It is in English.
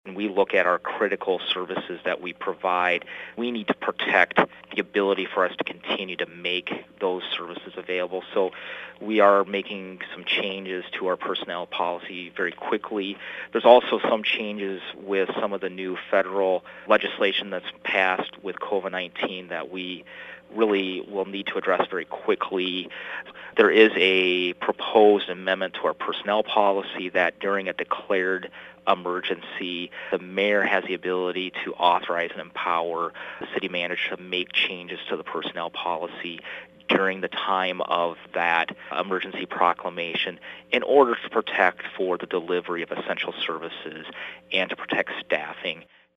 When we look at our critical services that we provide, we need to protect the ability for us to continue to make those services available. So we are making some changes to our personnel policy very quickly. There's also some changes with some of the new federal legislation that's passed with COVID-19 that we really will need to address very quickly. There is a proposed amendment to our personnel policy that during a declared emergency, the mayor has the ability to authorize and empower the city manager to make changes to the personnel policy during the time of that emergency proclamation in order to protect for the delivery of essential services and to protect staffing.